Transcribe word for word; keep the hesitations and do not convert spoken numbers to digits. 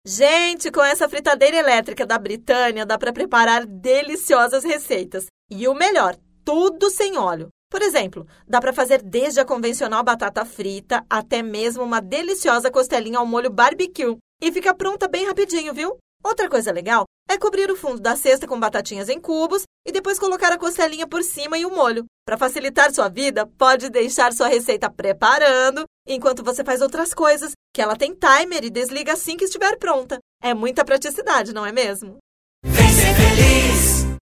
Gente, com essa fritadeira elétrica da Britânia, dá para preparar deliciosas receitas. E o melhor, tudo sem óleo. Por exemplo, dá para fazer desde a convencional batata frita até mesmo uma deliciosa costelinha ao molho barbecue. E fica pronta bem rapidinho, viu? Outra coisa legal é cobrir o fundo da cesta com batatinhas em cubos e depois colocar a costelinha por cima e o molho. Para facilitar sua vida, pode deixar sua receita preparando enquanto você faz outras coisas, que ela tem timer e desliga assim que estiver pronta. É muita praticidade, não é mesmo?